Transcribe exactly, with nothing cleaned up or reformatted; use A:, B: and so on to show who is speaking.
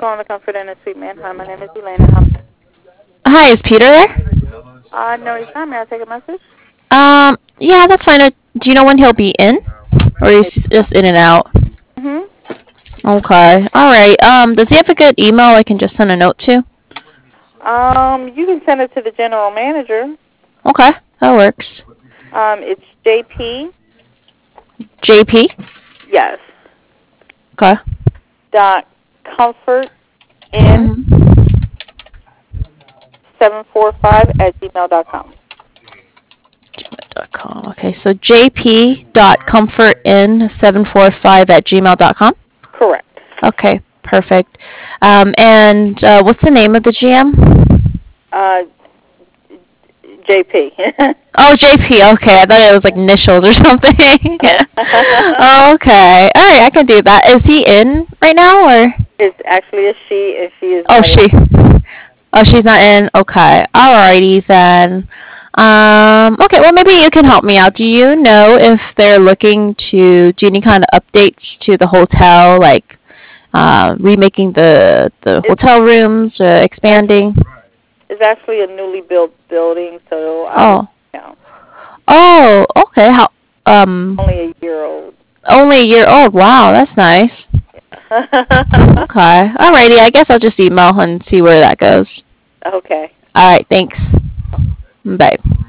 A: calling the Comfort Inn and Suite Manheim. My name is Elena. How-
B: Hi, is Peter there?
A: Uh, no, he's not. May I take a message?
B: Um, yeah, that's fine. Uh, Do you know when he'll be in? Or he's just in and out?
A: Mm-hmm.
B: Okay. Alright. Um, does he have a good email I can just send a note to?
A: Um, you can send it to the general manager.
B: Okay, that works.
A: Um, it's J P.
B: J P?
A: Yes.
B: Okay.
A: Dot comfort in
B: Mhm.
A: seven four five at gmail dot com.
B: Dot com. Okay, so jp dot comfortin seven four five at gmail dot com.
A: Correct.
B: Okay, perfect. Um, and uh, what's the name of the G M?
A: Uh, J P.
B: Oh, J P. Okay, I thought it was like initials or something. Okay. All right, I can do that. Is he in right now or?
A: It's actually a she, and she is
B: Oh,
A: not
B: she. Oh, she's not in. Okay. Alrighty then. Um. Okay. Well, maybe you can help me out. Do you know if they're looking to do any kind of updates to the hotel, like uh, remaking the the
A: It's,
B: hotel rooms, uh, expanding?
A: it's actually a newly built building, so I would
B: Oh.
A: count.
B: Oh. Okay. How? Um.
A: Only a year old.
B: Only a year old. Wow, that's nice. Okay. Alrighty. I guess I'll just email and see where that goes.
A: Okay.
B: All right. Thanks. Bye.